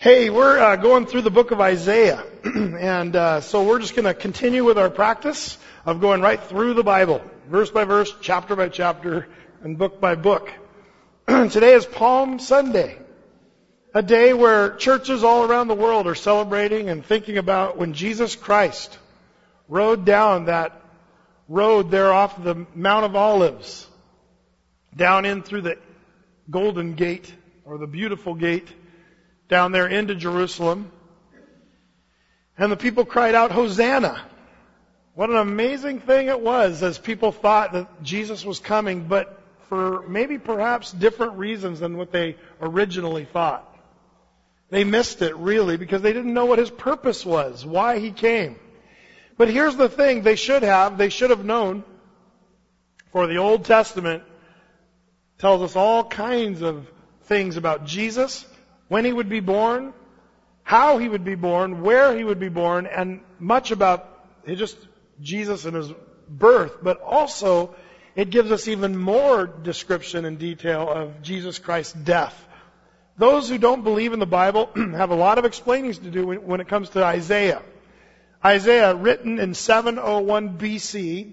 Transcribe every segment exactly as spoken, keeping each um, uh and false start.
Hey, we're uh, going through the book of Isaiah, and uh, so we're just going to continue with our practice of going right through the Bible, verse by verse, chapter by chapter, and book by book. Today is Palm Sunday, a day where churches all around the world are celebrating and thinking about when Jesus Christ rode down that road there off the Mount of Olives, down in through the Golden Gate, or the Beautiful Gate, down there into Jerusalem. And the people cried out, Hosanna! What an amazing thing it was as people thought that Jesus was coming, but for maybe perhaps different reasons than what they originally thought. They missed it really because they didn't know what his purpose was, why he came. But here's the thing, they should have, they should have known, for the Old Testament tells us all kinds of things about Jesus, when he would be born, how he would be born, where he would be born, and much about just Jesus and his birth. But also, it gives us even more description and detail of Jesus Christ's death. Those who don't believe in the Bible have a lot of explainings to do when it comes to Isaiah. Isaiah, written in seven oh one B C,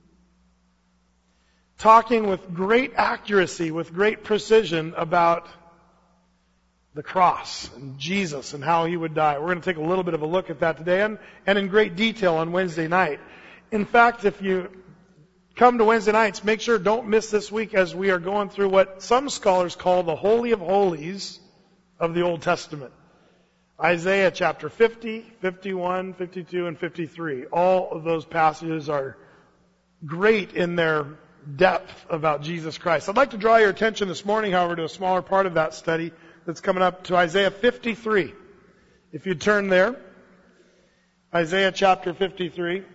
talking with great accuracy, with great precision about the cross and Jesus and how he would die. We're going to take a little bit of a look at that today and, and in great detail on Wednesday night. In fact, if you come to Wednesday nights, make sure don't miss this week as we are going through what some scholars call the Holy of Holies of the Old Testament. Isaiah chapter fifty, fifty-one, fifty-two, and fifty-three. All of those passages are great in their depth about Jesus Christ. I'd like to draw your attention this morning, however, to a smaller part of that study that's coming up, to Isaiah fifty-three. If you turn there, Isaiah chapter fifty-three.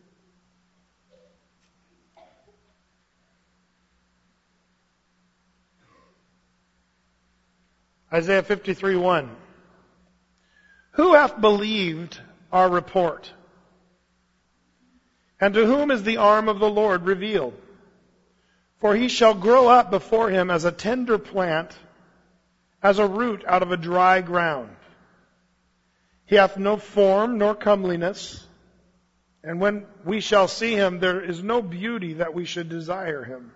Isaiah fifty-three, one. Who hath believed our report? And to whom is the arm of the Lord revealed? For he shall grow up before him as a tender plant, as a root out of a dry ground. He hath no form nor comeliness, and when we shall see him, there is no beauty that we should desire him.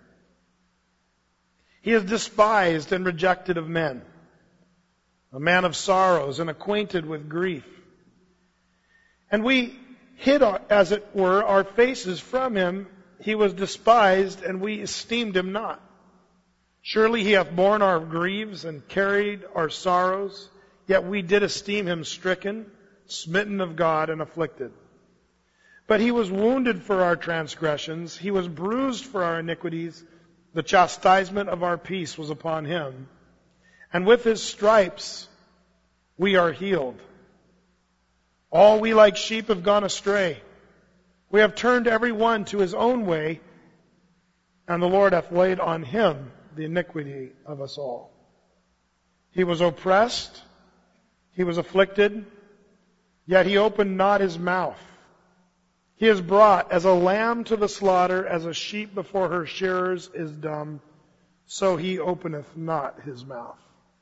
He is despised and rejected of men, a man of sorrows and acquainted with grief. And we hid, as it were, our faces from him. He was despised, and we esteemed him not. Surely he hath borne our griefs and carried our sorrows, yet we did esteem him stricken, smitten of God, and afflicted. But he was wounded for our transgressions, he was bruised for our iniquities, the chastisement of our peace was upon him, and with his stripes we are healed. All we like sheep have gone astray. We have turned every one to his own way, and the Lord hath laid on him the iniquity of us all. He was oppressed, he was afflicted, yet he opened not his mouth. He is brought as a lamb to the slaughter, as a sheep before her shearers is dumb, so he openeth not his mouth.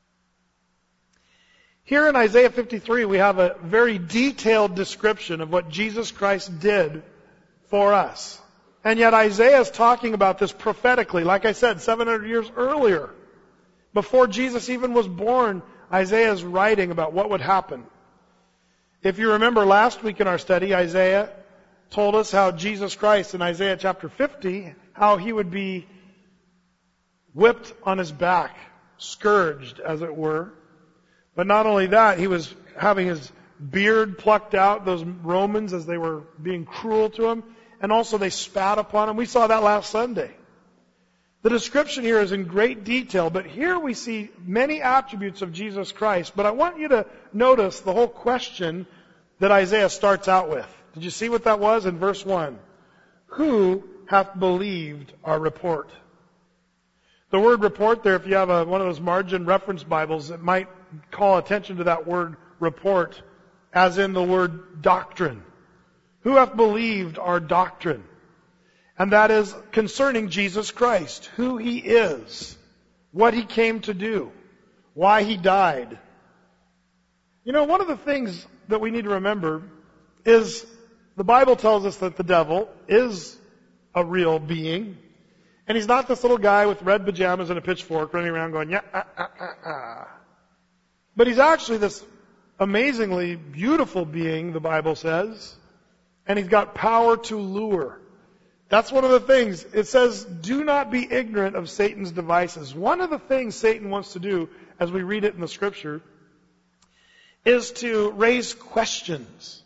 Here in Isaiah fifty-three, we have a very detailed description of what Jesus Christ did for us. And yet Isaiah is talking about this prophetically. Like I said, seven hundred years earlier. Before Jesus even was born, Isaiah is writing about what would happen. If you remember last week in our study, Isaiah told us how Jesus Christ in Isaiah chapter fifty, how he would be whipped on his back, scourged as it were. But not only that, he was having his beard plucked out, those Romans, as they were being cruel to him. And also they spat upon him. We saw that last Sunday. The description here is in great detail, but here we see many attributes of Jesus Christ. But I want you to notice the whole question that Isaiah starts out with. Did you see what that was in verse one? Who hath believed our report? The word report there, if you have a, one of those margin reference Bibles, it might call attention to that word report, as in the word doctrine. Who hath believed our doctrine? And that is concerning Jesus Christ, who he is, what he came to do, why he died. You know, one of the things that we need to remember is the Bible tells us that the devil is a real being. And he's not this little guy with red pajamas and a pitchfork running around going, yeah, ah, ah, ah, ah. But he's actually this amazingly beautiful being, the Bible says. And he's got power to lure. That's one of the things. It says, do not be ignorant of Satan's devices. One of the things Satan wants to do, as we read it in the Scripture, is to raise questions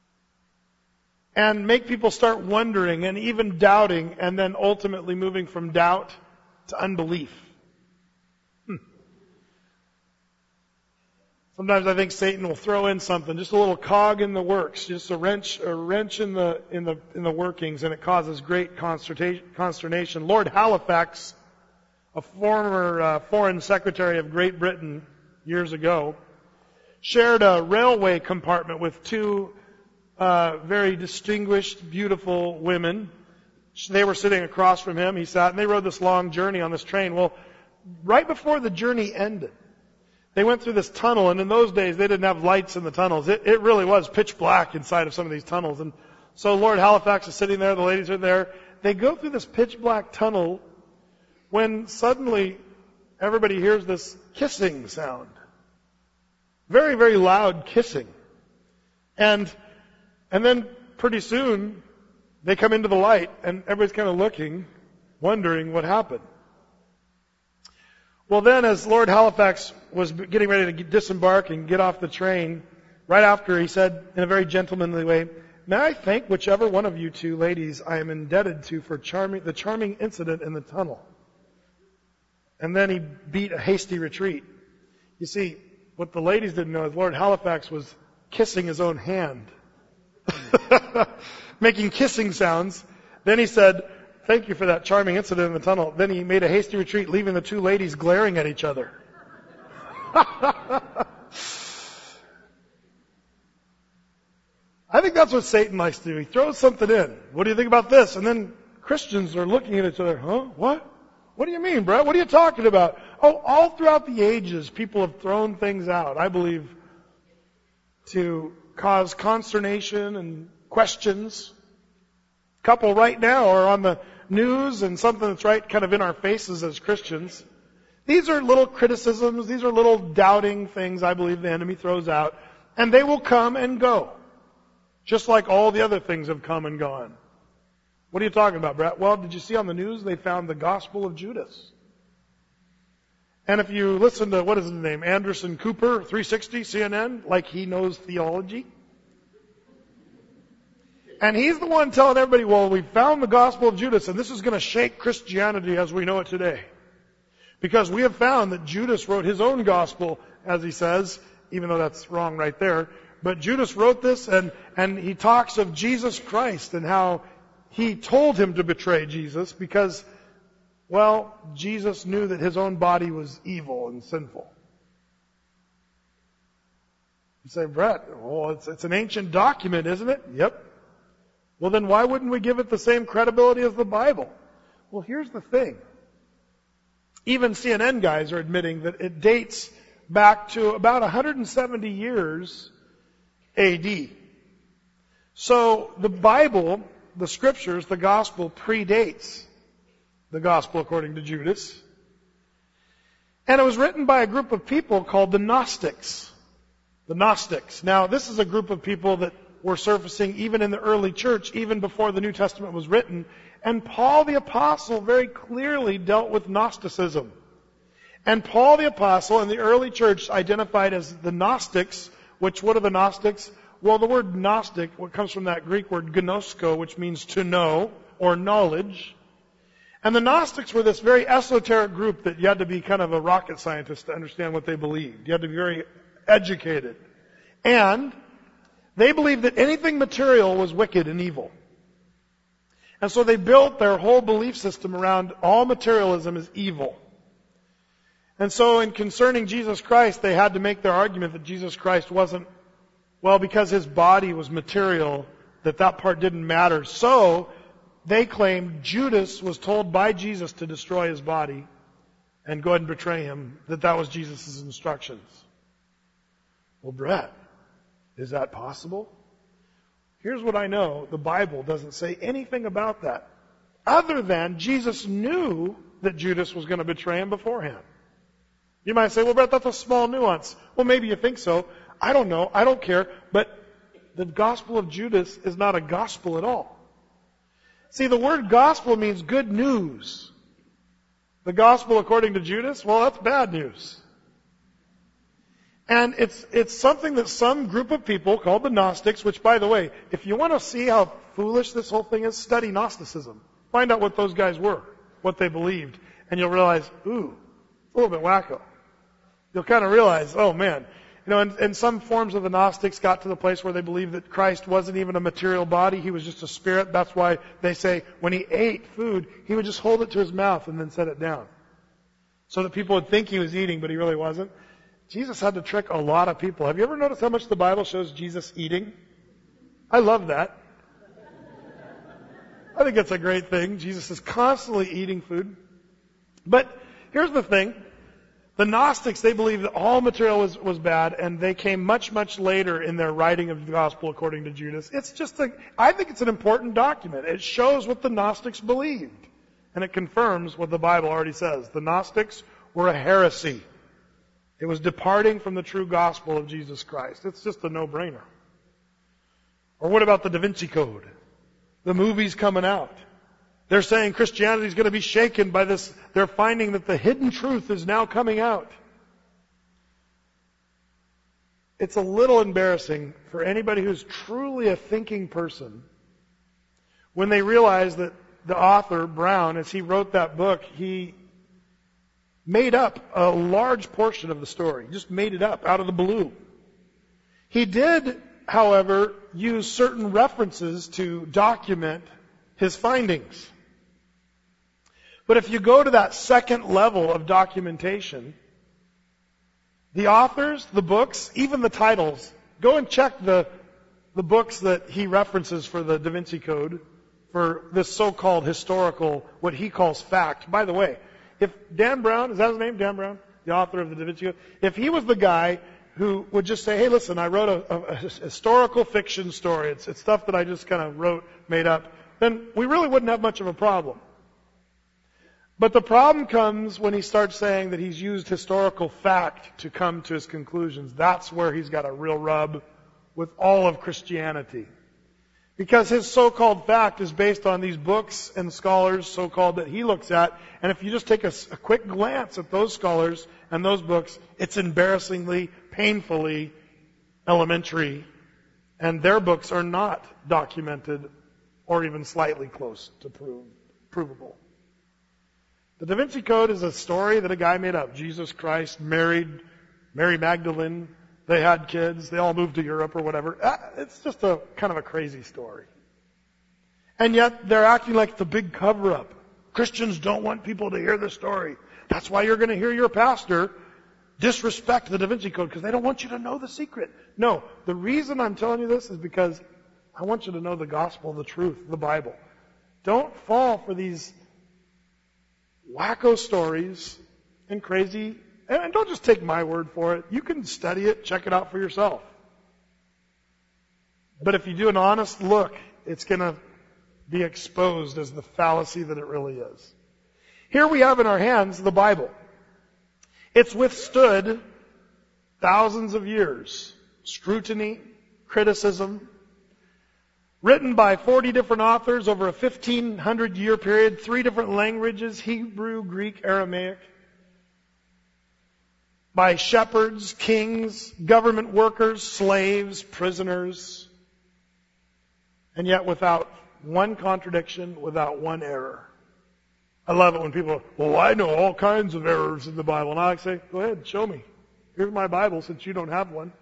and make people start wondering and even doubting, and then ultimately moving from doubt to unbelief. Hmm. Sometimes I think Satan will throw in something, just a little cog in the works, just a wrench, a wrench in the in the in the workings, and it causes great consternation. Lord Halifax, a former uh, Foreign Secretary of Great Britain years ago, shared a railway compartment with two uh, very distinguished, beautiful women. They were sitting across from him. He sat, and they rode this long journey on this train. Well, right before the journey ended, they went through this tunnel, and in those days, they didn't have lights in the tunnels. It, it really was pitch black inside of some of these tunnels. And so Lord Halifax is sitting there, the ladies are there. They go through this pitch black tunnel when suddenly everybody hears this kissing sound. Very, very loud kissing. And and then pretty soon they come into the light, and everybody's kind of looking, wondering what happened. Well, then as Lord Halifax was getting ready to disembark and get off the train, right after he said in a very gentlemanly way, "May I thank whichever one of you two ladies I am indebted to for charming the charming incident in the tunnel." And then he beat a hasty retreat. You see, what the ladies didn't know is Lord Halifax was kissing his own hand. Making kissing sounds. Then he said, "Thank you for that charming incident in the tunnel." Then he made a hasty retreat, leaving the two ladies glaring at each other. I think that's what Satan likes to do. He throws something in. What do you think about this? And then Christians are looking at each other. Huh? What? What do you mean, Brett? What are you talking about? Oh, all throughout the ages, people have thrown things out, I believe, to cause consternation and questions. A couple right now are on the news, and something that's right kind of in our faces as Christians. These are little criticisms. These are little doubting things I believe the enemy throws out. And they will come and go. Just like all the other things have come and gone. What are you talking about, Brett? Well, did you see on the news they found the Gospel of Judas? And if you listen to, what is his name, Anderson Cooper, three sixty, C N N, like he knows theology. And he's the one telling everybody, well, we found the Gospel of Judas, and this is going to shake Christianity as we know it today. Because we have found that Judas wrote his own gospel, as he says, even though that's wrong right there. But Judas wrote this, and, and he talks of Jesus Christ and how he told him to betray Jesus because, well, Jesus knew that his own body was evil and sinful. You say, Brett, well, it's, it's an ancient document, isn't it? Yep. Well, then why wouldn't we give it the same credibility as the Bible? Well, here's the thing. Even C N N guys are admitting that it dates back to about one hundred seventy years A D. So the Bible, the Scriptures, the Gospel predates the Gospel according to Judas. And it was written by a group of people called the Gnostics. The Gnostics. Now, this is a group of people that were surfacing even in the early church, even before the New Testament was written. And Paul the Apostle very clearly dealt with Gnosticism. And Paul the Apostle and the early church identified as the Gnostics, which, what are the Gnostics? Well, the word Gnostic, what comes from that Greek word gnosko, which means to know or knowledge. And the Gnostics were this very esoteric group that you had to be kind of a rocket scientist to understand what they believed. You had to be very educated. And they believed that anything material was wicked and evil. And so they built their whole belief system around all materialism is evil. And so in concerning Jesus Christ, they had to make their argument that Jesus Christ wasn't, well, because his body was material, that that part didn't matter. So they claimed Judas was told by Jesus to destroy his body and go ahead and betray him, that that was Jesus' instructions. Well, Brett, is that possible? Here's what I know. The Bible doesn't say anything about that, other than Jesus knew that Judas was going to betray him beforehand. You might say, well, Brett, that's a small nuance. Well, maybe you think so. I don't know. I don't care. But the gospel of Judas is not a gospel at all. See, the word gospel means good news. The gospel according to Judas, well, that's bad news. And it's it's something that some group of people called the Gnostics, which, by the way, if you want to see how foolish this whole thing is, study Gnosticism. Find out what those guys were, what they believed, and you'll realize, ooh, it's a little bit wacko. You'll kind of realize, oh man, you know, and, and some forms of the Gnostics got to the place where they believed that Christ wasn't even a material body, he was just a spirit. That's why they say when he ate food, he would just hold it to his mouth and then set it down. So that people would think he was eating, but he really wasn't. Jesus had to trick a lot of people. Have you ever noticed how much the Bible shows Jesus eating? I love that. I think it's a great thing. Jesus is constantly eating food. But here's the thing. The Gnostics, they believed that all material was, was bad, and they came much, much later in their writing of the gospel according to Judas. It's just a, I think it's an important document. It shows what the Gnostics believed. And it confirms what the Bible already says. The Gnostics were a heresy. It was departing from the true gospel of Jesus Christ. It's just a no-brainer. Or what about the Da Vinci Code? The movie's coming out. They're saying Christianity is going to be shaken by this. They're finding that the hidden truth is now coming out. It's a little embarrassing for anybody who's truly a thinking person when they realize that the author, Brown, as he wrote that book, he made up a large portion of the story. He just made it up out of the blue. He did, however, use certain references to document his findings. But if you go to that second level of documentation, the authors, the books, even the titles, go and check the, the books that he references for the Da Vinci Code, for this so-called historical, what he calls fact. By the way, if Dan Brown, is that his name, Dan Brown? The author of the Da Vinci Code? If he was the guy who would just say, hey, listen, I wrote a, a, a historical fiction story. It's, it's stuff that I just kind of wrote, made up. Then we really wouldn't have much of a problem. But the problem comes when he starts saying that he's used historical fact to come to his conclusions. That's where he's got a real rub with all of Christianity. Because his so-called fact is based on these books and scholars, so-called, that he looks at. And if you just take a, a quick glance at those scholars and those books, it's embarrassingly, painfully elementary. And their books are not documented or even slightly close to prove, provable. The Da Vinci Code is a story that a guy made up. Jesus Christ married Mary Magdalene. They had kids. They all moved to Europe or whatever. It's just a kind of a crazy story. And yet they're acting like it's a big cover-up. Christians don't want people to hear the story. That's why you're going to hear your pastor disrespect the Da Vinci Code, because they don't want you to know the secret. No, the reason I'm telling you this is because I want you to know the gospel, the truth, the Bible. Don't fall for these wacko stories and crazy. And don't just take my word for it. You can study it, check it out for yourself. But if you do an honest look, it's going to be exposed as the fallacy that it really is. Here we have in our hands the Bible. It's withstood thousands of years. Scrutiny, criticism. Written by forty different authors over a fifteen hundred year period. Three different languages, Hebrew, Greek, Aramaic. By shepherds, kings, government workers, slaves, prisoners, and yet without one contradiction, without one error. I love it when people, well, I know all kinds of errors in the Bible. And I say, go ahead, show me. Here's my Bible since you don't have one.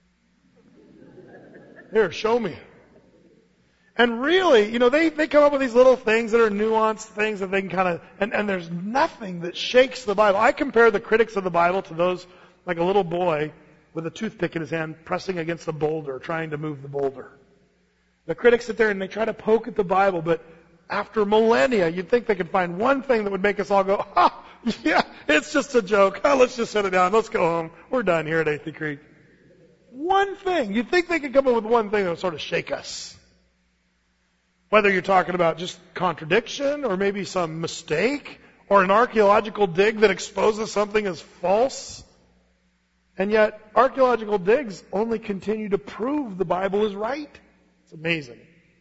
Here, show me. And really, you know, they, they come up with these little things that are nuanced things that they can kind of, and, and there's nothing that shakes the Bible. I compare the critics of the Bible to those like a little boy with a toothpick in his hand pressing against a boulder, trying to move the boulder. The critics sit there and they try to poke at the Bible, but after millennia, you'd think they could find one thing that would make us all go, oh, yeah, it's just a joke. Oh, let's just set it down. Let's go home. We're done here at Athey Creek. One thing. You'd think they could come up with one thing that would sort of shake us. Whether you're talking about just contradiction or maybe some mistake or an archaeological dig that exposes something as false. And yet, archaeological digs only continue to prove the Bible is right. It's amazing.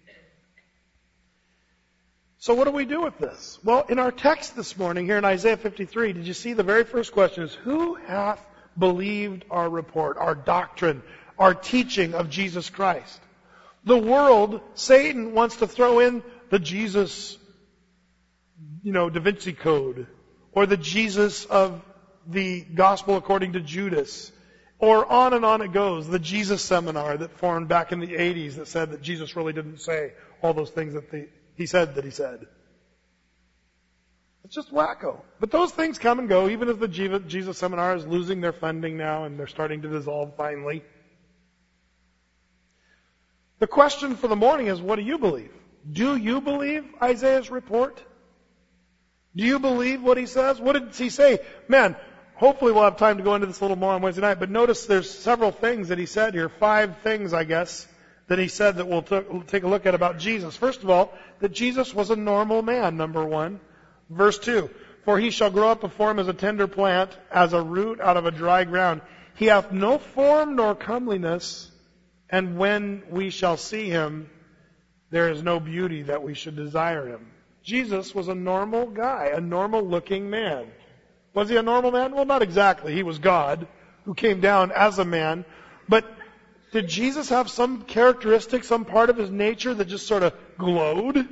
So what do we do with this? Well, in our text this morning here in Isaiah fifty-three, did you see the very first question is, who hath believed our report, our doctrine, our teaching of Jesus Christ? The world, Satan wants to throw in the Jesus, you know, Da Vinci Code, or the Jesus of the Gospel according to Judas, or on and on it goes, the Jesus seminar that formed back in the eighties that said that Jesus really didn't say all those things that the, he said that he said. It's just wacko. But those things come and go, even as the Jesus seminar is losing their funding now and they're starting to dissolve finally. The question for the morning is, what do you believe? Do you believe Isaiah's report? Do you believe what he says? What did he say? Man, hopefully we'll have time to go into this a little more on Wednesday night, but notice there's several things that he said here. Five things, I guess, that he said that we'll, t- we'll take a look at about Jesus. First of all, that Jesus was a normal man, number one. Verse two, for he shall grow up before him as a tender plant, as a root out of a dry ground. He hath no form nor comeliness, and when we shall see him, there is no beauty that we should desire him. Jesus was a normal guy, a normal looking man. Was he a normal man? Well, not exactly. He was God who came down as a man. But did Jesus have some characteristic, some part of his nature that just sort of glowed?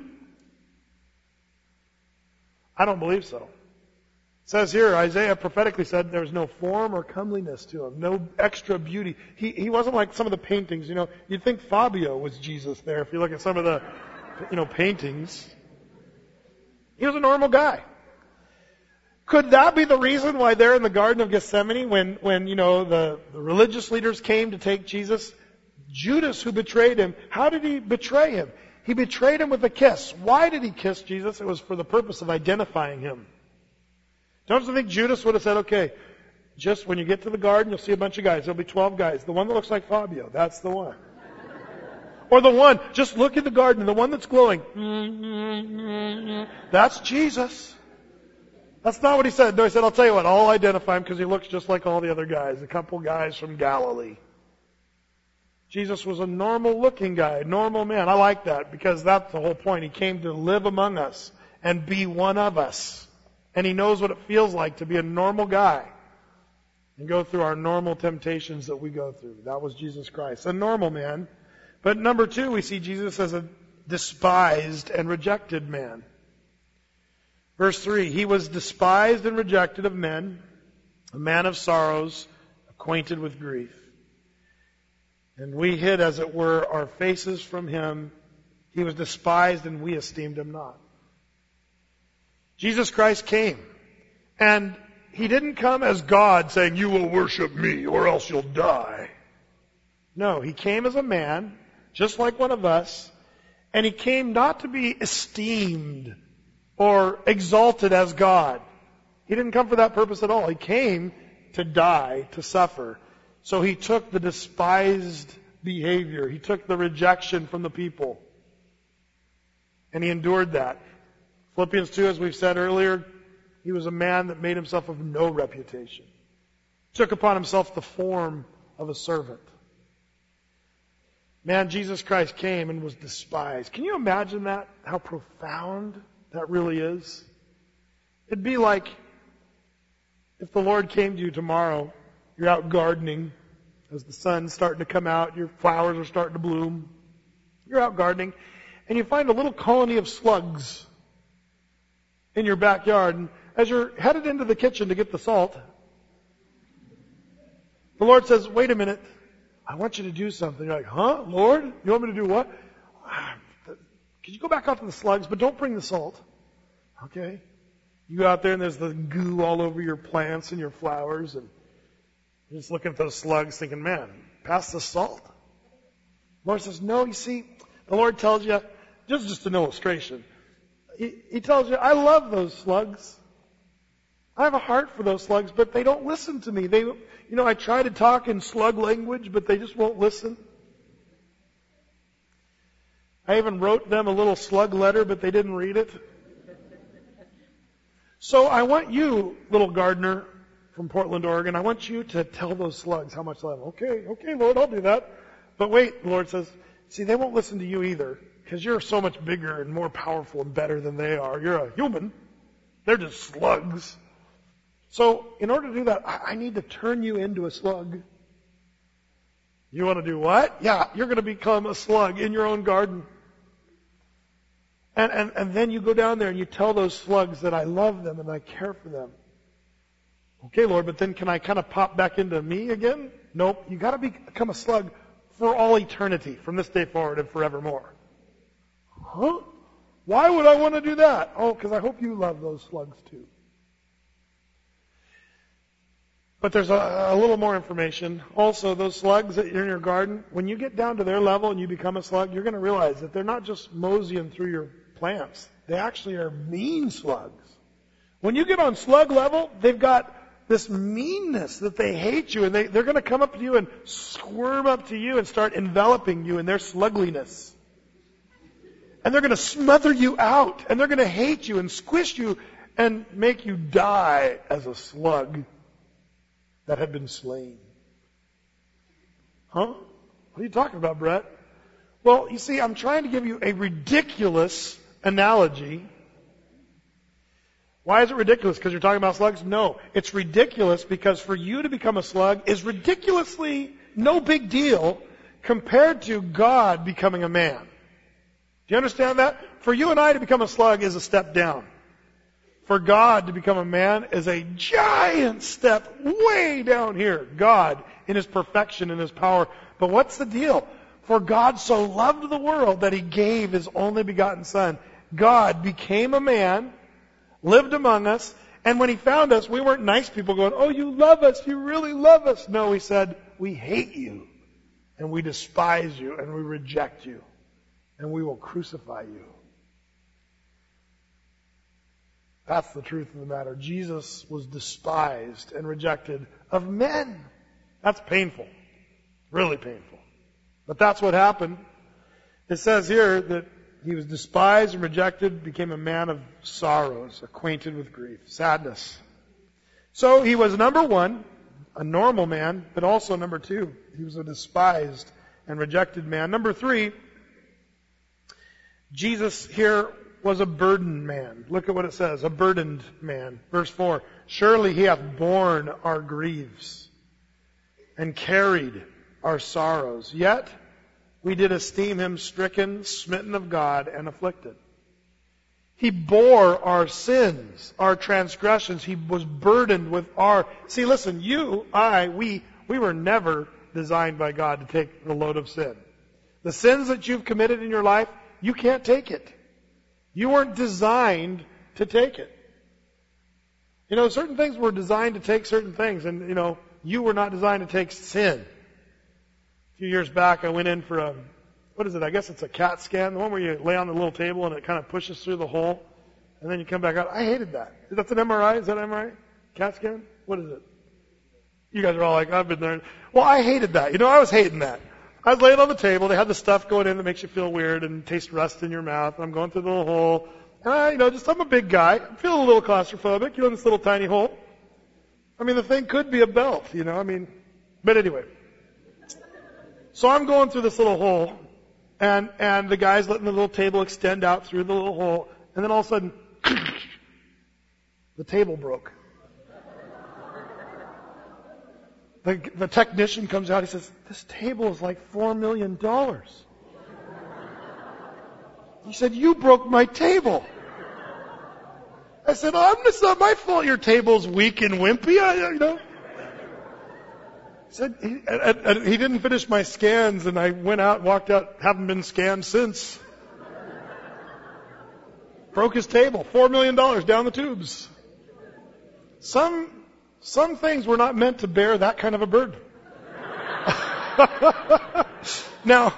I don't believe so. It says here, Isaiah prophetically said there was no form or comeliness to him, no extra beauty. He he wasn't like some of the paintings, you know. You'd think Fabio was Jesus there if you look at some of the, you know, paintings. He was a normal guy. Could that be the reason why there in the Garden of Gethsemane, when, when you know, the, the religious leaders came to take Jesus, Judas, who betrayed him, how did he betray him? He betrayed him with a kiss. Why did he kiss Jesus? It was for the purpose of identifying him. Don't you think Judas would have said, okay, just when you get to the garden, you'll see a bunch of guys. There'll be twelve guys. The one that looks like Fabio, that's the one. Or the one, just look at the garden, the one that's glowing. That's Jesus. That's not what he said. No, he said, I'll tell you what, I'll identify him because he looks just like all the other guys, a couple guys from Galilee. Jesus was a normal looking guy, a normal man. I like that because that's the whole point. He came to live among us and be one of us. And he knows what it feels like to be a normal guy and go through our normal temptations that we go through. That was Jesus Christ, a normal man. But number two, we see Jesus as a despised and rejected man. Verse three, he was despised and rejected of men, a man of sorrows, acquainted with grief. And we hid, as it were, our faces from him. He was despised and we esteemed him not. Jesus Christ came. And he didn't come as God saying, you will worship me or else you'll die. No, he came as a man, just like one of us. And he came not to be esteemed or exalted as God. He didn't come for that purpose at all. He came to die, to suffer. So he took the despised behavior. He took the rejection from the people. And he endured that. Philippians two, as we've said earlier, he was a man that made himself of no reputation. Took upon himself the form of a servant. Man, Jesus Christ came and was despised. Can you imagine that? How profound that really is? It'd be like if the Lord came to you tomorrow, you're out gardening, as the sun's starting to come out, your flowers are starting to bloom. You're out gardening, and you find a little colony of slugs in your backyard. And as you're headed into the kitchen to get the salt, the Lord says, wait a minute, I want you to do something. You're like, huh, Lord? You want me to do what? Could you go back out to the slugs, but don't bring the salt? Okay. You go out there and there's the goo all over your plants and your flowers, and you're just looking at those slugs thinking, man, pass the salt. The Lord says, no, you see, the Lord tells you, this is just an illustration. He, he tells you, I love those slugs. I have a heart for those slugs, but they don't listen to me. They, you know, I try to talk in slug language, but they just won't listen. I even wrote them a little slug letter, but they didn't read it. So I want you, little gardener from Portland, Oregon, I want you to tell those slugs how much I love them. Okay, okay, Lord, I'll do that. But wait, the Lord says, see, they won't listen to you either, because you're so much bigger and more powerful and better than they are. You're a human. They're just slugs. So in order to do that, I need to turn you into a slug. You want to do what? Yeah, you're going to become a slug in your own garden. And, and, and then you go down there and you tell those slugs that I love them and I care for them. Okay, Lord, but then can I kind of pop back into me again? Nope. You got to become a slug for all eternity, from this day forward and forevermore. Huh? Why would I want to do that? Oh, because I hope you love those slugs too. But there's a, a little more information. Also, those slugs that are in your garden, when you get down to their level and you become a slug, you're going to realize that they're not just moseying through your plants. They actually are mean slugs. When you get on slug level, they've got this meanness that they hate you, and they, they're going to come up to you and squirm up to you and start enveloping you in their slugliness. And they're going to smother you out, and they're going to hate you and squish you and make you die as a slug that had been slain. Huh? What are you talking about, Brett? Well, you see, I'm trying to give you a ridiculous analogy. Why is it ridiculous? Because you're talking about slugs? No. It's ridiculous because for you to become a slug is ridiculously no big deal compared to God becoming a man. Do you understand that? For you and I to become a slug is a step down. For God to become a man is a giant step way down here. God in His perfection and His power. But what's the deal? For God so loved the world that He gave His only begotten Son. God became a man, lived among us, and when He found us, we weren't nice people going, oh, you love us, you really love us. No, He said, we hate you, and we despise you, and we reject you, and we will crucify you. That's the truth of the matter. Jesus was despised and rejected of men. That's painful. Really painful. But that's what happened. It says here that He was despised and rejected, became a man of sorrows, acquainted with grief, sadness. So He was, number one, a normal man, but also number two, He was a despised and rejected man. Number three, Jesus here was a burdened man. Look at what it says, a burdened man. Verse four, surely He hath borne our griefs and carried our sorrows. Yet we did esteem Him stricken, smitten of God, and afflicted. He bore our sins, our transgressions. He was burdened with our... See, listen, you, I, we, we were never designed by God to take the load of sin. The sins that you've committed in your life, you can't take it. You weren't designed to take it. You know, certain things were designed to take certain things, and, you know, you were not designed to take sin. A few years back, I went in for a, what is it? I guess it's a CAT scan, the one where you lay on the little table and it kind of pushes through the hole, and then you come back out. I hated that. Is that an M R I? Is that an M R I? CAT scan? What is it? You guys are all like, I've been there. Well, I hated that. You know, I was hating that. I was laying on the table. They had the stuff going in that makes you feel weird and taste rust in your mouth. And I'm going through the little hole. And I, you know, just, I'm a big guy. I'm feeling a little claustrophobic, you know, in this little tiny hole. I mean, the thing could be a belt, you know, I mean, but anyway. So I'm going through this little hole, and, and the guy's letting the little table extend out through the little hole, and then all of a sudden, the table broke. The, the technician comes out, he says, this table is like four million dollars. He said, you broke my table. I said, oh, it's not my fault your table's weak and wimpy, I, you know. He said, he, and, and he didn't finish my scans, and I went out, walked out, haven't been scanned since. Broke his table, four million dollars down the tubes. Some... Some things were not meant to bear that kind of a burden. Now,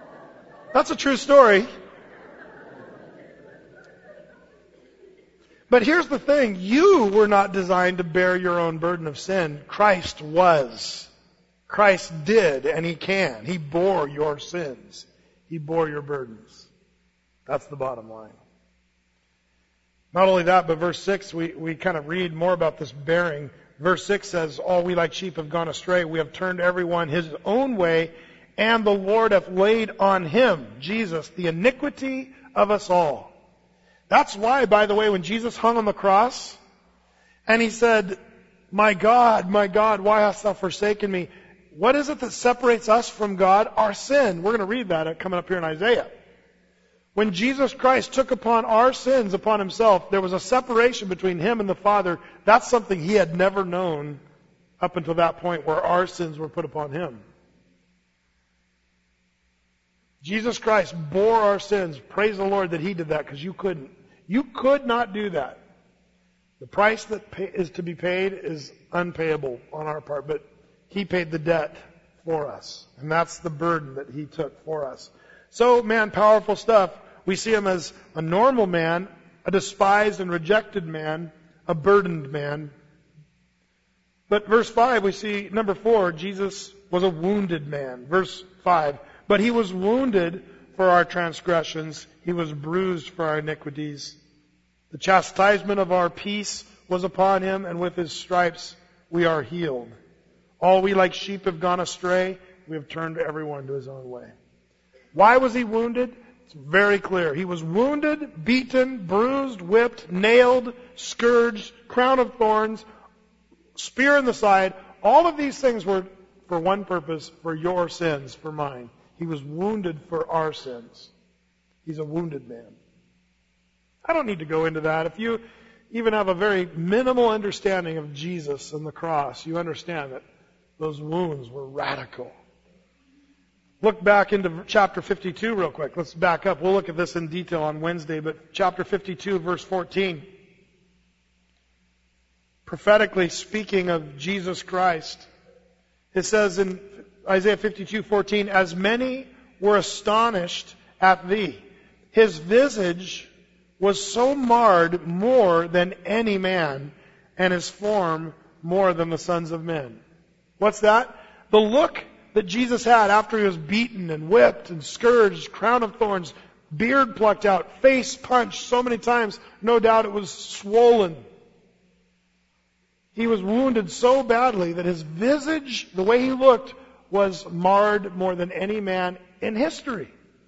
that's a true story. But here's the thing. You were not designed to bear your own burden of sin. Christ was. Christ did, and He can. He bore your sins. He bore your burdens. That's the bottom line. Not only that, but verse six, we, we kind of read more about this bearing. Verse six says, all we like sheep have gone astray. We have turned everyone his own way, and the Lord hath laid on Him, Jesus, the iniquity of us all. That's why, by the way, when Jesus hung on the cross, and He said, my God, my God, why hast thou forsaken me? What is it that separates us from God? Our sin. We're going to read that coming up here in Isaiah. When Jesus Christ took upon our sins upon Himself, there was a separation between Him and the Father. That's something He had never known up until that point, where our sins were put upon Him. Jesus Christ bore our sins. Praise the Lord that He did that, because you couldn't. You could not do that. The price that pay, is to be paid is unpayable on our part, but He paid the debt for us. And that's the burden that He took for us. So, man, powerful stuff. We see Him as a normal man, a despised and rejected man, a burdened man. But verse five, we see, number four, Jesus was a wounded man. Verse five, but He was wounded for our transgressions. He was bruised for our iniquities. The chastisement of our peace was upon Him, and with His stripes we are healed. All we like sheep have gone astray. We have turned everyone to his own way. Why was He wounded? It's very clear. He was wounded, beaten, bruised, whipped, nailed, scourged, crown of thorns, spear in the side. All of these things were for one purpose, for your sins, for mine. He was wounded for our sins. He's a wounded man. I don't need to go into that. If you even have a very minimal understanding of Jesus and the cross, you understand that those wounds were radical. Look back into chapter fifty-two real quick. Let's back up. We'll look at this in detail on Wednesday, but chapter fifty-two, verse fourteen. Prophetically speaking of Jesus Christ, it says in Isaiah fifty-two fourteen, as many were astonished at Thee, His visage was so marred more than any man, and His form more than the sons of men. What's that? The look that Jesus had after He was beaten and whipped and scourged, crown of thorns, beard plucked out, face punched so many times, no doubt it was swollen. He was wounded so badly that His visage, the way He looked, was marred more than any man in history.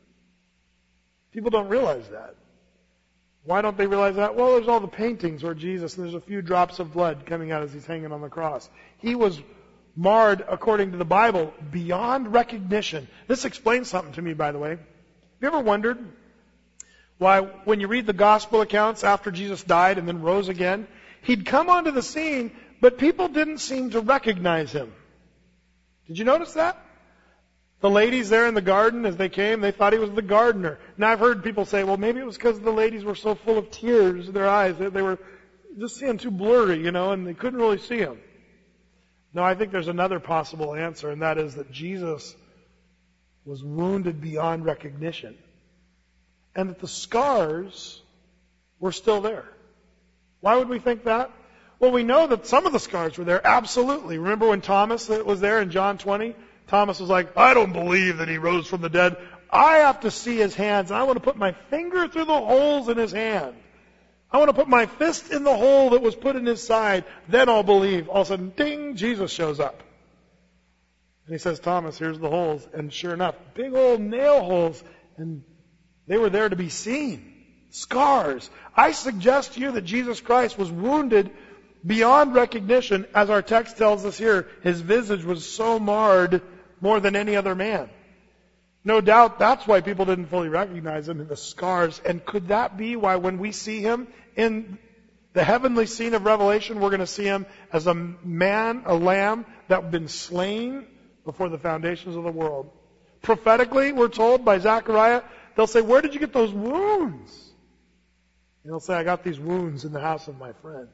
People don't realize that. Why don't they realize that? Well, there's all the paintings where Jesus, and there's a few drops of blood coming out as He's hanging on the cross. He was marred, according to the Bible, beyond recognition. This explains something to me, by the way. Have you ever wondered why, when you read the gospel accounts after Jesus died and then rose again, He'd come onto the scene, but people didn't seem to recognize Him? Did you notice that? The ladies there in the garden, as they came, they thought He was the gardener. Now, I've heard people say, well, maybe it was because the ladies were so full of tears in their eyes that they were just seeing too blurry, you know, and they couldn't really see Him. No, I think there's another possible answer, and that is that Jesus was wounded beyond recognition, and that the scars were still there. Why would we think that? Well, we know that some of the scars were there, absolutely. Remember when Thomas was there in John twenty? Thomas was like, I don't believe that He rose from the dead. I have to see His hands, and I want to put my finger through the holes in His hand. I want to put my fist in the hole that was put in His side. Then I'll believe. All of a sudden, ding, Jesus shows up. And He says, Thomas, here's the holes. And sure enough, big old nail holes. And they were there to be seen. Scars. I suggest to you that Jesus Christ was wounded beyond recognition. As our text tells us here, His visage was so marred more than any other man. No doubt that's why people didn't fully recognize Him in the scars. And could that be why when we see Him in the heavenly scene of Revelation, we're going to see Him as a man, a lamb that had been slain before the foundations of the world? Prophetically, we're told by Zechariah, they'll say, where did you get those wounds? And he'll say, I got these wounds in the house of my friends.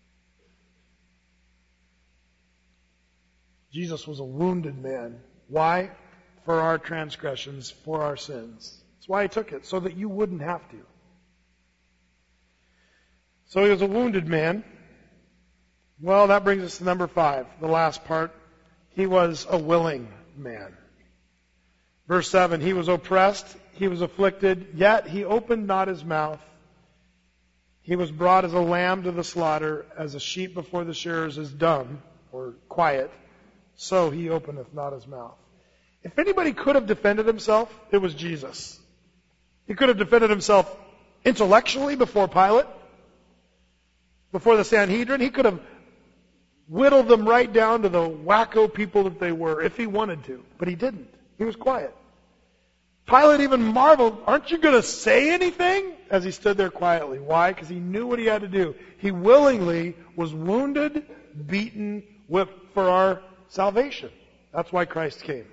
Jesus was a wounded man. Why? For our transgressions, for our sins. That's why He took it, so that you wouldn't have to. So he was a wounded man. Well, that brings us to number five, the last part. He was a willing man. Verse seven, he was oppressed, he was afflicted, yet he opened not his mouth. He was brought as a lamb to the slaughter, as a sheep before the shearers is dumb, or quiet, so he openeth not his mouth. If anybody could have defended himself, it was Jesus. He could have defended himself intellectually before Pilate, before the Sanhedrin. He could have whittled them right down to the wacko people that they were, if he wanted to. But he didn't. He was quiet. Pilate even marveled, aren't you going to say anything? As he stood there quietly. Why? Because he knew what he had to do. He willingly was wounded, beaten, whipped for our salvation. That's why Christ came.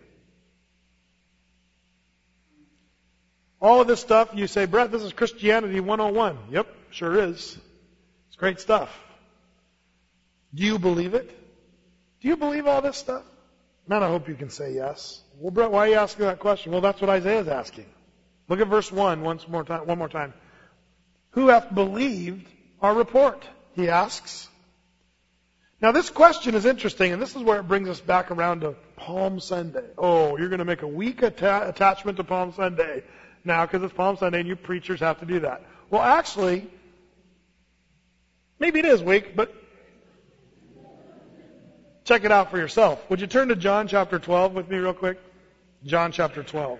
All of this stuff, you say, Brett, this is Christianity one oh one. Yep, sure is. It's great stuff. Do you believe it? Do you believe all this stuff? Man, I hope you can say yes. Well, Brett, why are you asking that question? Well, that's what Isaiah is asking. Look at verse one once more time, one more time. Who hath believed our report? He asks. Now, this question is interesting, and this is where it brings us back around to Palm Sunday. Oh, you're going to make a weak atta- attachment to Palm Sunday now because it's Palm Sunday and you preachers have to do that. Well, actually, maybe it is weak, but check it out for yourself. Would you turn to John chapter twelve with me real quick? John chapter twelve.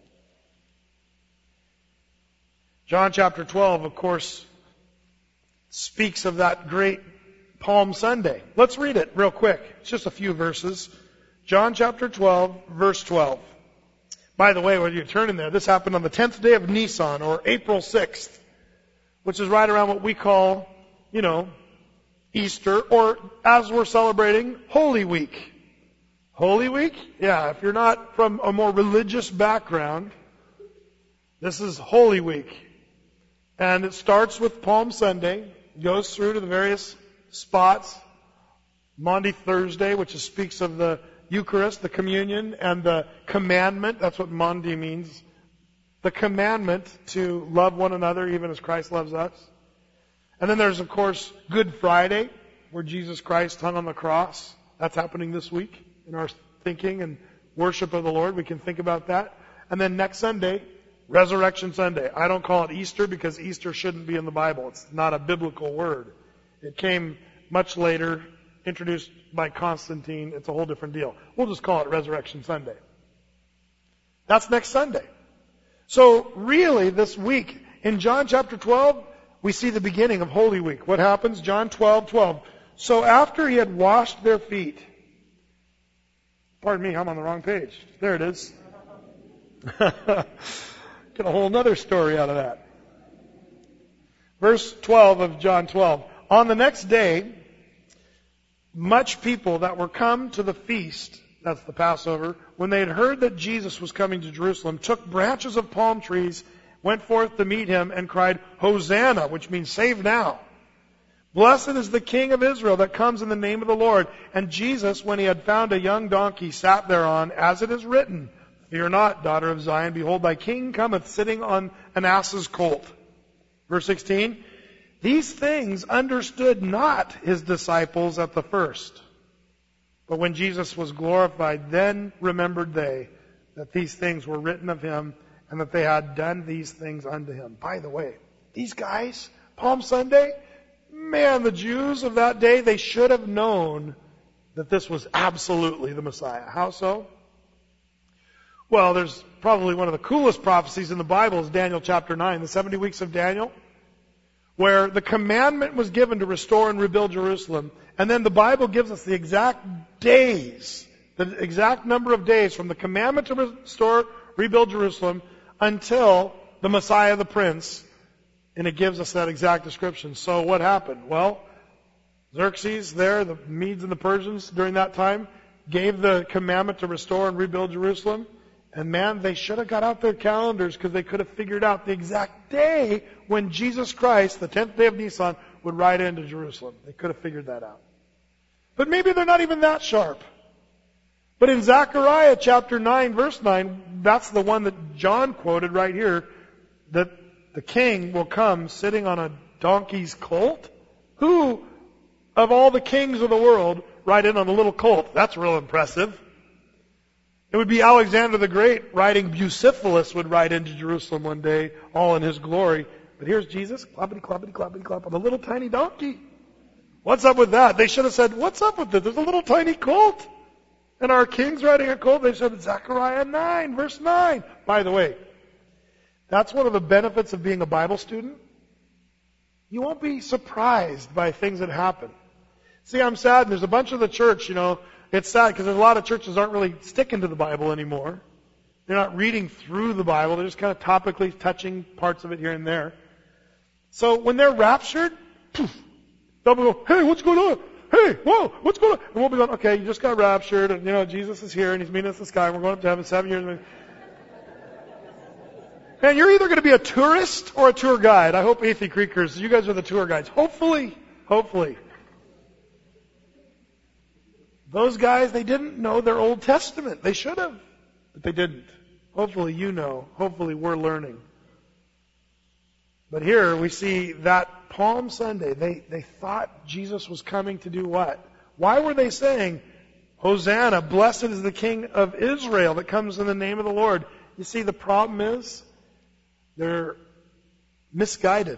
John chapter twelve, of course, speaks of that great Palm Sunday. Let's read it real quick. It's just a few verses. John chapter twelve, verse twelve. By the way, when you turn in there, this happened on the tenth day of Nisan, or April sixth, which is right around what we call, you know, Easter, or as we're celebrating, Holy Week. Holy Week? Yeah, if you're not from a more religious background, this is Holy Week. And it starts with Palm Sunday, goes through to the various spots. Maundy Thursday, which is, speaks of the Eucharist, the communion, and the commandment. That's what Maundy means. The commandment to love one another even as Christ loves us. And then there's, of course, Good Friday, where Jesus Christ hung on the cross. That's happening this week in our thinking and worship of the Lord. We can think about that. And then next Sunday, Resurrection Sunday. I don't call it Easter because Easter shouldn't be in the Bible. It's not a biblical word. It came much later, introduced by Constantine. It's a whole different deal. We'll just call it Resurrection Sunday. That's next Sunday. So really, this week, in John chapter twelve, we see the beginning of Holy Week. What happens? John twelve twelve. So after he had washed their feet, pardon me, I'm on the wrong page. There it is. Get a whole other story out of that. Verse twelve of John twelve. On the next day, much people that were come to the feast, that's the Passover, when they had heard that Jesus was coming to Jerusalem, took branches of palm trees, went forth to meet him, and cried, Hosanna, which means save now. Blessed is the King of Israel that comes in the name of the Lord. And Jesus, when he had found a young donkey, sat thereon, as it is written, Fear not, daughter of Zion, behold, thy king cometh sitting on an ass's colt. Verse sixteen, these things understood not his disciples at the first. But when Jesus was glorified, then remembered they that these things were written of him, and that they had done these things unto him. By the way, these guys, Palm Sunday, man, the Jews of that day, they should have known that this was absolutely the Messiah. How so? Well, there's probably one of the coolest prophecies in the Bible is Daniel chapter nine, the seventy weeks of Daniel, where the commandment was given to restore and rebuild Jerusalem. And then the Bible gives us the exact days, the exact number of days from the commandment to restore, rebuild Jerusalem until the Messiah, the Prince. And it gives us that exact description. So what happened? Well, Xerxes there, the Medes and the Persians during that time, gave the commandment to restore and rebuild Jerusalem. And man, they should have got out their calendars because they could have figured out the exact day when Jesus Christ, the tenth day of Nisan, would ride into Jerusalem. They could have figured that out. But maybe they're not even that sharp. But in Zechariah chapter nine, verse nine, that's the one that John quoted right here, that the king will come sitting on a donkey's colt? Who, of all the kings of the world, ride in on a little colt? That's real impressive. It would be Alexander the Great riding Bucephalus would ride into Jerusalem one day, all in his glory. But here's Jesus, cloppity, cloppity, cloppity, clop, on a little tiny donkey. What's up with that? They should have said, what's up with it? There's a little tiny colt. And our king's riding a colt. They said, Zechariah nine, verse nine. By the way, that's one of the benefits of being a Bible student. You won't be surprised by things that happen. See, I'm sad. There's a bunch of the church, you know, it's sad because there's a lot of churches aren't really sticking to the Bible anymore. They're not reading through the Bible. They're just kind of topically touching parts of it here and there. So when they're raptured, poof, they'll go, hey, what's going on? Hey, whoa, what's going on? And we'll be going, okay, you just got raptured, and you know, Jesus is here, and he's meeting us in the sky, and we're going up to heaven seven years. Man, you're either going to be a tourist or a tour guide. I hope Athey Creekers, you guys are the tour guides. Hopefully, hopefully. Those guys, they didn't know their Old Testament. They should have, but they didn't. Hopefully you know. Hopefully we're learning. But here we see that Palm Sunday, they, they thought Jesus was coming to do what? Why were they saying, Hosanna, blessed is the King of Israel that comes in the name of the Lord? You see, the problem is they're misguided.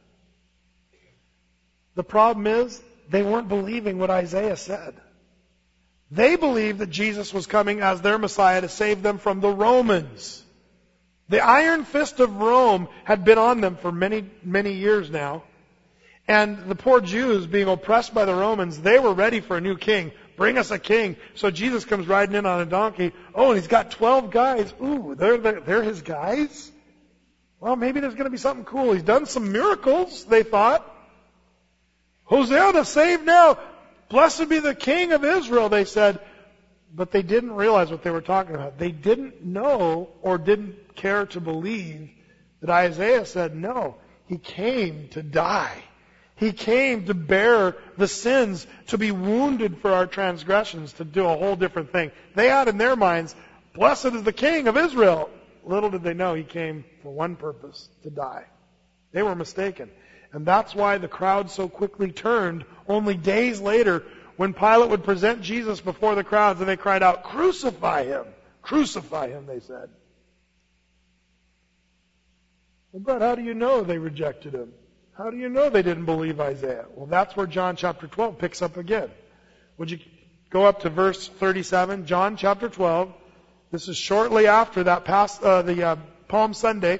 The problem is they weren't believing what Isaiah said. They believed that Jesus was coming as their Messiah to save them from the Romans. The iron fist of Rome had been on them for many, many years now. And the poor Jews, being oppressed by the Romans, they were ready for a new king. Bring us a king. So Jesus comes riding in on a donkey. Oh, and he's got twelve guys. Ooh, they're, they're, they're his guys? Well, maybe there's going to be something cool. He's done some miracles, they thought. Hosanna, save now. Blessed be the King of Israel, they said. But they didn't realize what they were talking about. They didn't know or didn't care to believe that Isaiah said, no, he came to die. He came to bear the sins, to be wounded for our transgressions, to do a whole different thing. They had in their minds, blessed is the King of Israel. Little did they know he came for one purpose, to die. They were mistaken. And that's why the crowd so quickly turned only days later when Pilate would present Jesus before the crowds and they cried out, crucify him! Crucify him, they said. Well, Brett, how do you know they rejected him? How do you know they didn't believe Isaiah? Well, that's where John chapter twelve picks up again. Would you go up to verse thirty-seven? John chapter twelve. This is shortly after that past, uh, the uh, Palm Sunday.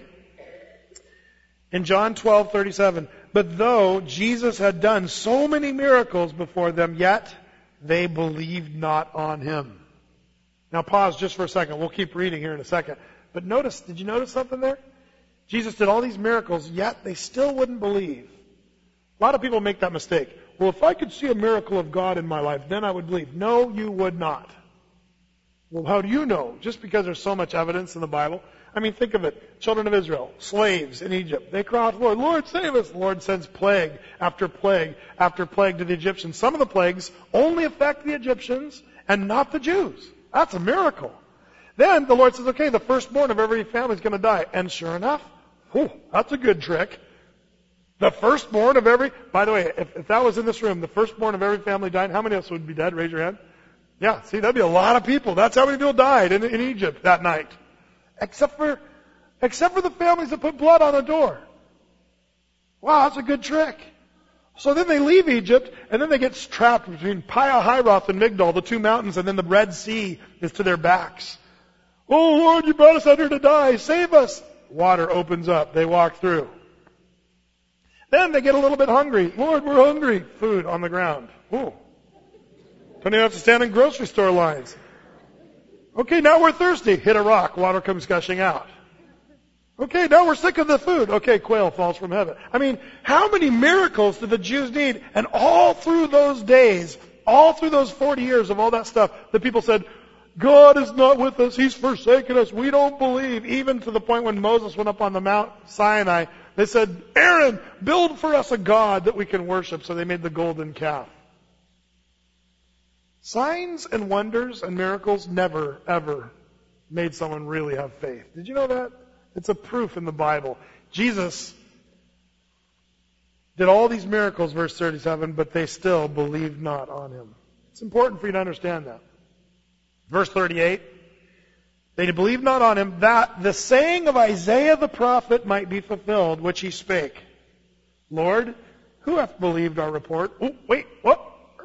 In John twelve thirty-seven, but though Jesus had done so many miracles before them, yet they believed not on him. Now pause just for a second. We'll keep reading here in a second. But notice, did you notice something there? Jesus did all these miracles, yet they still wouldn't believe. A lot of people make that mistake. Well, if I could see a miracle of God in my life, then I would believe. No, you would not. Well, how do you know? Just because there's so much evidence in the Bible. I mean, think of it. Children of Israel, slaves in Egypt. They cry out to the Lord, Lord, save us. The Lord sends plague after plague after plague to the Egyptians. Some of the plagues only affect the Egyptians and not the Jews. That's a miracle. Then the Lord says, okay, the firstborn of every family is going to die. And sure enough, whew, that's a good trick. The firstborn of every... By the way, if, if that was in this room, the firstborn of every family died, how many of us would be dead? Raise your hand. Yeah, see, that'd be a lot of people. That's how many people died in, in Egypt that night. Except for, except for the families that put blood on the door. Wow, that's a good trick. So then they leave Egypt, and then they get trapped between Pi-hahiroth and Migdol, the two mountains, and then the Red Sea is to their backs. Oh, Lord, you brought us out here to die. Save us. Water opens up. They walk through. Then they get a little bit hungry. Lord, we're hungry. Food on the ground. Ooh. Don't even have to stand in grocery store lines. Okay, now we're thirsty. Hit a rock. Water comes gushing out. Okay, now we're sick of the food. Okay, quail falls from heaven. I mean, how many miracles did the Jews need? And all through those days, all through those forty years of all that stuff, the people said, God is not with us. He's forsaken us. We don't believe. Even to the point when Moses went up on the Mount Sinai, they said, Aaron, build for us a God that we can worship. So they made the golden calf. Signs and wonders and miracles never, ever made someone really have faith. Did you know that? It's a proof in the Bible. Jesus, did all these miracles, verse thirty-seven, but they still believed not on him. It's important for you to understand that. Verse thirty-eight, they believed not on him, that the saying of Isaiah the prophet might be fulfilled, which he spake. Lord, who hath believed our report? Oh, wait, what?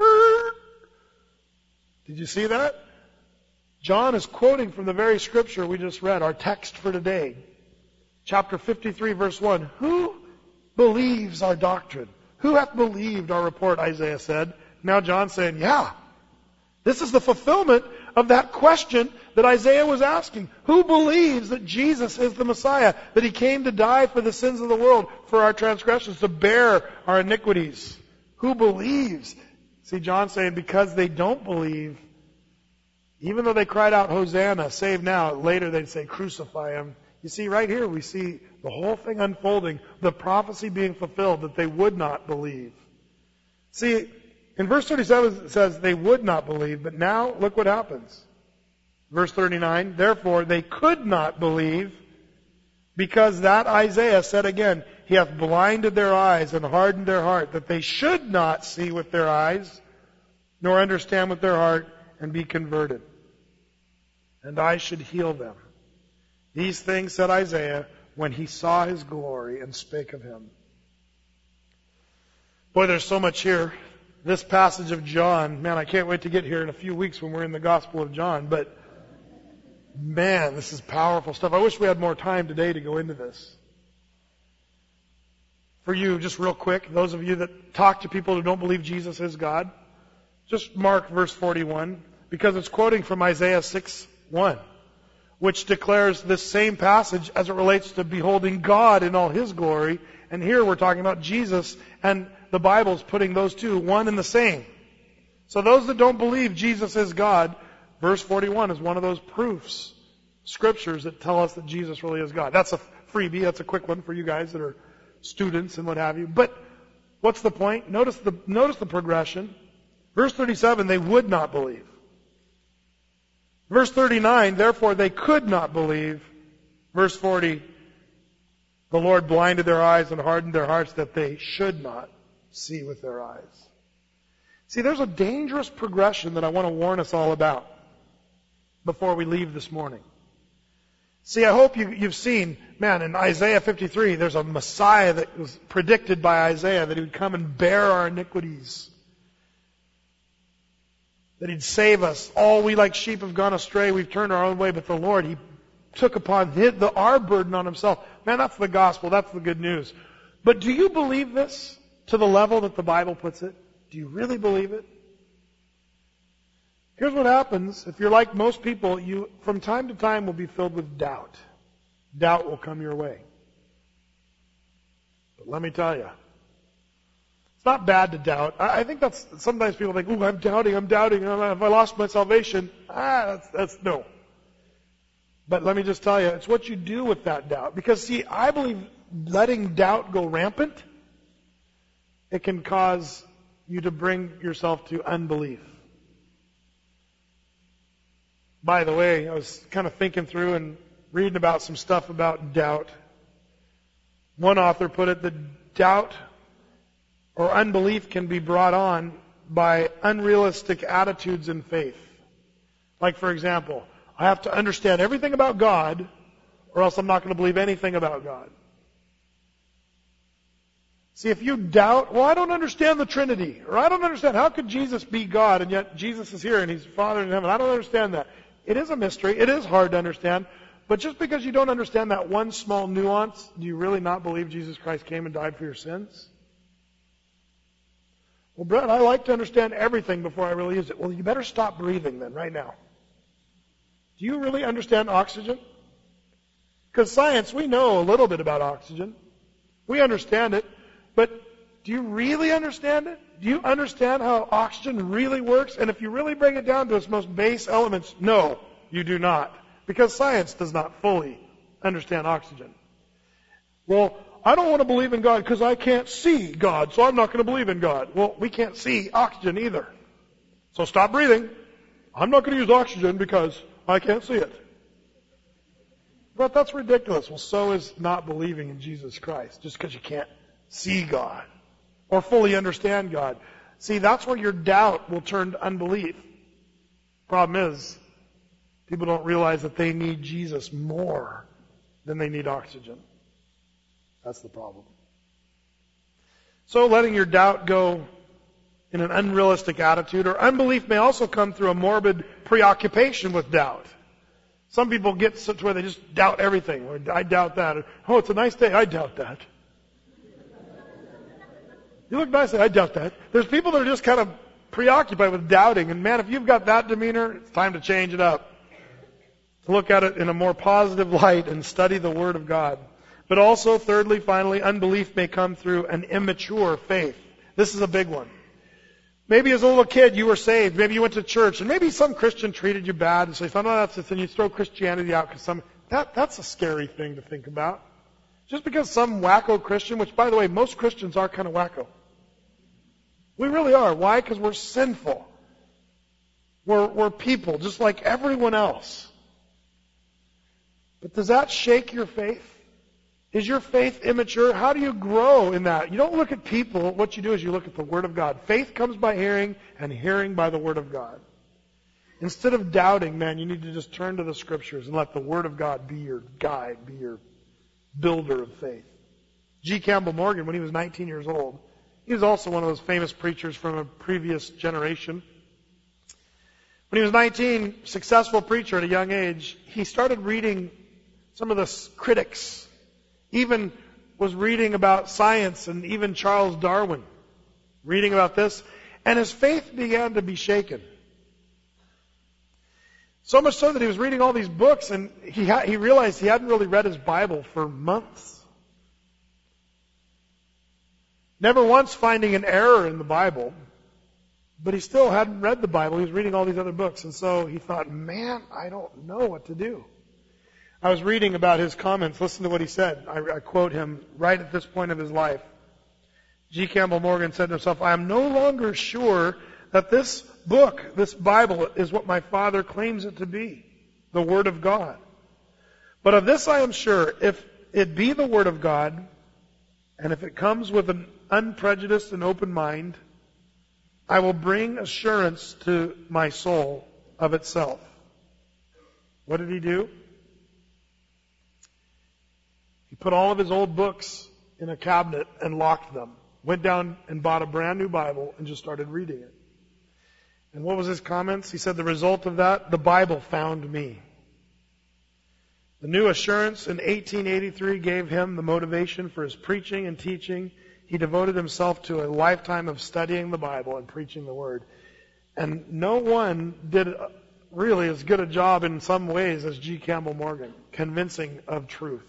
Did you see that? John is quoting from the very scripture we just read, our text for today. Chapter fifty-three, verse one. Who believes our doctrine? Who hath believed our report, Isaiah said. Now John's saying, yeah, this is the fulfillment of that question that Isaiah was asking. Who believes that Jesus is the Messiah, that he came to die for the sins of the world, for our transgressions, to bear our iniquities? Who believes? See, John's saying because they don't believe, even though they cried out, Hosanna, save now, later they'd say, crucify him. You see, right here we see the whole thing unfolding, the prophecy being fulfilled, that they would not believe. See, in verse thirty-seven it says they would not believe, but now look what happens. Verse thirty-nine, therefore they could not believe, because that Isaiah said again, he hath blinded their eyes and hardened their heart, that they should not see with their eyes, nor understand with their heart, and be converted. And I should heal them. These things said Isaiah when he saw his glory and spake of him. Boy, there's so much here. This passage of John, man, I can't wait to get here in a few weeks when we're in the Gospel of John, but man, this is powerful stuff. I wish we had more time today to go into this. For you, just real quick, those of you that talk to people who don't believe Jesus is God, just mark verse forty-one, because it's quoting from Isaiah six one, which declares this same passage as it relates to beholding God in all his glory. And here we're talking about Jesus, and the Bible's putting those two, one and the same. So those that don't believe Jesus is God, verse forty-one is one of those proofs, scriptures that tell us that Jesus really is God. That's a freebie, that's a quick one for you guys that are students and what have you. But what's the point? Notice the, notice the progression. Verse thirty-seven, they would not believe. Verse thirty-nine, therefore they could not believe. Verse forty, the Lord blinded their eyes and hardened their hearts that they should not see with their eyes. See, there's a dangerous progression that I want to warn us all about before we leave this morning. See, I hope you, you've seen, man, in Isaiah fifty-three, there's a Messiah that was predicted by Isaiah, that he would come and bear our iniquities, that he'd save us. All we like sheep have gone astray, we've turned our own way, but the Lord, he took upon his, the, our burden on himself. Man, that's the gospel, that's the good news. But do you believe this to the level that the Bible puts it? Do you really believe it? Here's what happens. If you're like most people, you, from time to time, will be filled with doubt. Doubt will come your way. But let me tell you, it's not bad to doubt. I, I think that's, sometimes people think, ooh, I'm doubting, I'm doubting, have I lost my salvation? Ah, that's, that's, no. But let me just tell you, it's what you do with that doubt. Because see, I believe letting doubt go rampant, it can cause you to bring yourself to unbelief. By the way, I was kind of thinking through and reading about some stuff about doubt. One author put it that doubt or unbelief can be brought on by unrealistic attitudes in faith. Like, for example, I have to understand everything about God, or else I'm not going to believe anything about God. See, if you doubt, well, I don't understand the Trinity, or I don't understand, how could Jesus be God, and yet Jesus is here and He's Father in heaven? I don't understand that. It is a mystery. It is hard to understand. But just because you don't understand that one small nuance, do you really not believe Jesus Christ came and died for your sins? Well, Brett, I like to understand everything before I really use it. Well, you better stop breathing then, right now. Do you really understand oxygen? Because science, we know a little bit about oxygen. We understand it. But do you really understand it? Do you understand how oxygen really works? And if you really bring it down to its most base elements, no, you do not. Because science does not fully understand oxygen. Well, I don't want to believe in God because I can't see God, so I'm not going to believe in God. Well, we can't see oxygen either. So stop breathing. I'm not going to use oxygen because I can't see it. But that's ridiculous. Well, so is not believing in Jesus Christ just because you can't see God. or fully understand God. See, that's where your doubt will turn to unbelief. Problem is, people don't realize that they need Jesus more than they need oxygen. That's the problem. So letting your doubt go in an unrealistic attitude, or unbelief may also come through a morbid preoccupation with doubt. Some people get to where they just doubt everything. Or, I doubt that. Or, oh, it's a nice day. I doubt that. You look nice. I doubt that. There's people that are just kind of preoccupied with doubting. And man, if you've got that demeanor, it's time to change it up. To look at it in a more positive light and study the Word of God. But also, thirdly, finally, unbelief may come through an immature faith. This is a big one. Maybe as a little kid you were saved. Maybe you went to church, and maybe some Christian treated you bad, and so you thought, "Oh, that's it," and you throw Christianity out because some that that's a scary thing to think about. Just because some wacko Christian, which by the way, most Christians are kind of wacko. We really are. Why? Because we're sinful. We're we're people, just like everyone else. But does that shake your faith? Is your faith immature? How do you grow in that? You don't look at people. What you do is you look at the Word of God. Faith comes by hearing, and hearing by the Word of God. Instead of doubting, man, you need to just turn to the Scriptures and let the Word of God be your guide, be your builder of faith. G. Campbell Morgan, when he was nineteen years old, he was also one of those famous preachers from a previous generation. When he was nineteen, successful preacher at a young age, he started reading some of the critics. Even was reading about science and even Charles Darwin, reading about this, and his faith began to be shaken. So much so that he was reading all these books, and he ha- he realized he hadn't really read his Bible for months. Never once finding an error in the Bible, but he still hadn't read the Bible. He was reading all these other books, and so he thought, man, I don't know what to do. I was reading about his comments. Listen to what he said. I, I quote him right at this point of his life. G. Campbell Morgan said to himself, "I am no longer sure that this book, this Bible, is what my father claims it to be, the Word of God. But of this I am sure, if it be the Word of God, and if it comes with an unprejudiced and open mind, I will bring assurance to my soul of itself." What did he do? He put all of his old books in a cabinet and locked them. Went down and bought a brand new Bible and just started reading it. And what was his comments? He said, the result of that, the Bible found me. The new assurance in eighteen eighty-three gave him the motivation for his preaching and teaching. He devoted himself to a lifetime of studying the Bible and preaching the Word. And no one did really as good a job in some ways as G. Campbell Morgan, convincing of truth.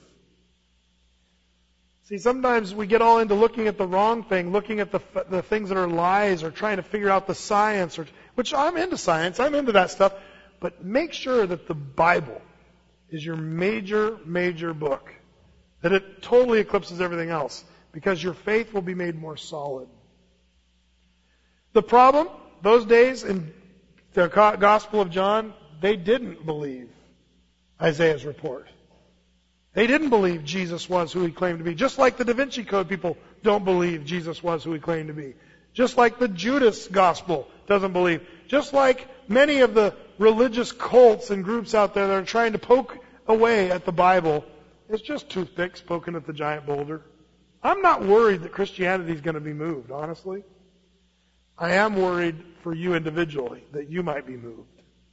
See, sometimes we get all into looking at the wrong thing, looking at the the things that are lies, or trying to figure out the science, or which I'm into science, I'm into that stuff. But make sure that the Bible is your major, major book, that it totally eclipses everything else, because your faith will be made more solid. The problem, those days in the Gospel of John, they didn't believe Isaiah's report. They didn't believe Jesus was who he claimed to be. Just like the Da Vinci Code people don't believe Jesus was who he claimed to be. Just like the Judas Gospel doesn't believe. Just like many of the religious cults and groups out there that are trying to poke away at the Bible. It's just toothpicks poking at the giant boulder. I'm not worried that Christianity is going to be moved, honestly. I am worried for you individually that you might be moved.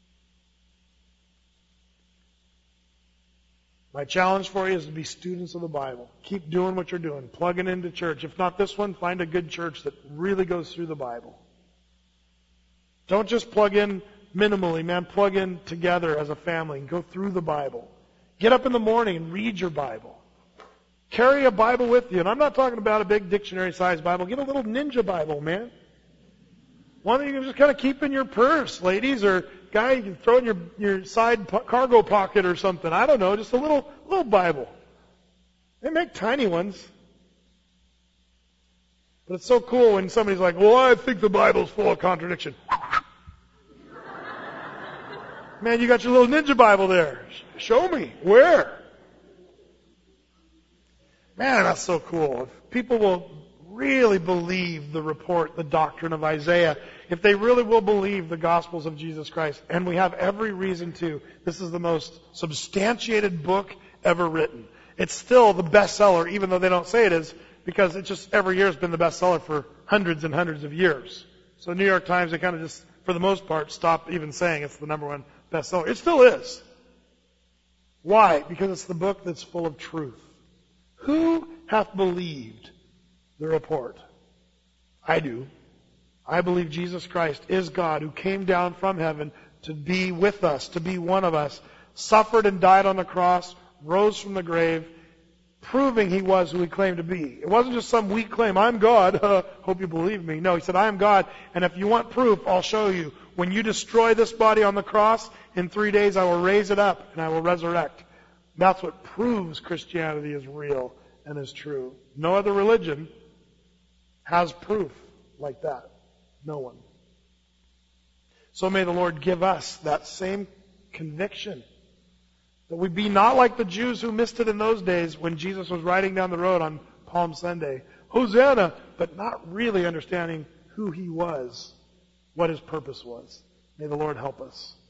My challenge for you is to be students of the Bible. Keep doing what you're doing. Plugging into church. If not this one, find a good church that really goes through the Bible. Don't just plug in minimally, man. Plug in together as a family and go through the Bible. Get up in the morning and read your Bible. Carry a Bible with you. And I'm not talking about a big dictionary-sized Bible. Get a little ninja Bible, man. One that you can just kind of keep in your purse, ladies, or guy you can throw in your, your side po- cargo pocket or something. I don't know, just a little little Bible. They make tiny ones. But it's so cool when somebody's like, well, I think the Bible's full of contradiction. Man, you got your little ninja Bible there. Show me. Where? Man, that's so cool. If people will really believe the report, the doctrine of Isaiah, if they really will believe the Gospels of Jesus Christ, and we have every reason to, this is the most substantiated book ever written. It's still the bestseller, even though they don't say it is, because it just every year has been the bestseller for hundreds and hundreds of years. So New York Times, they kind of just, for the most part, stopped even saying it's the number one bestseller. It still is. Why? Because it's the book that's full of truth. Who hath believed the report? I do. I believe Jesus Christ is God who came down from heaven to be with us, to be one of us, suffered and died on the cross, rose from the grave, proving He was who He claimed to be. It wasn't just some weak claim, I'm God, hope you believe me. No, He said, I am God, and if you want proof, I'll show you. When you destroy this body on the cross, in three days I will raise it up and I will resurrect. That's what proves Christianity is real and is true. No other religion has proof like that. No one. So may the Lord give us that same conviction, that we be not like the Jews who missed it in those days when Jesus was riding down the road on Palm Sunday. Hosanna! But not really understanding who He was, what His purpose was. May the Lord help us.